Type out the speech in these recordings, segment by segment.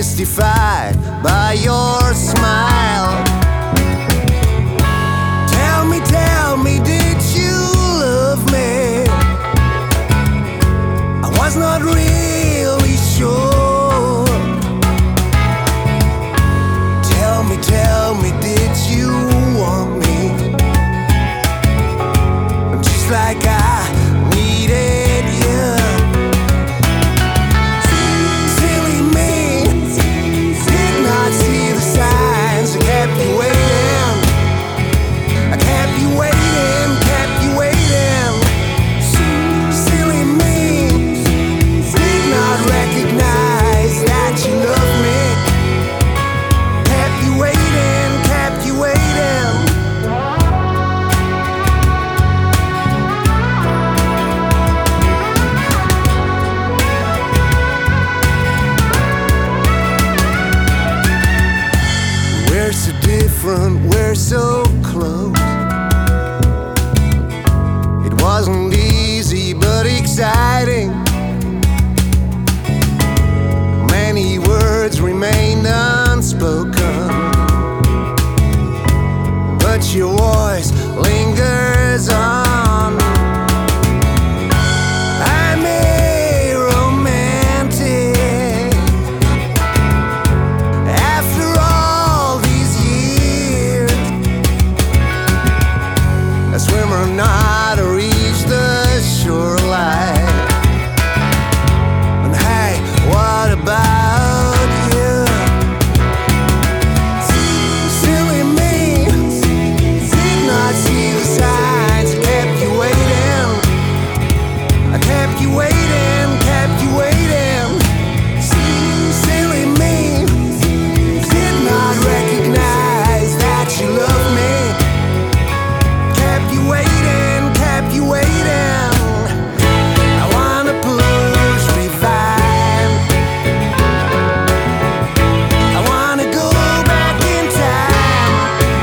mystified by your smile. Tell me, did you love me? I was not really sure. Tell me, did you want me? Just like I needed you. Silly me, did not see the signs. I kept you waiting. I kept you waiting, kept you waiting. Silly me, did not recognize that you loved me. Kept you waiting, kept you waiting. We're so different, we're so close. It wasn't easy but exciting. Many words remained unspoken, but your voice lingers on. I'm a romantic. After all these years, a swimmer not to reach the shoreline. And hey, what about you? Silly me, did not see the signs. I kept you waiting. I kept you waiting, kept you waiting. Silly me, did not recognize that you loved me. Kept you waiting, kept you waiting. I wanna push revive. I wanna go back in time.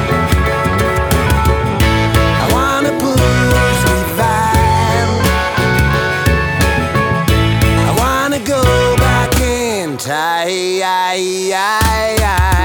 I wanna push revive. I wanna go back in time.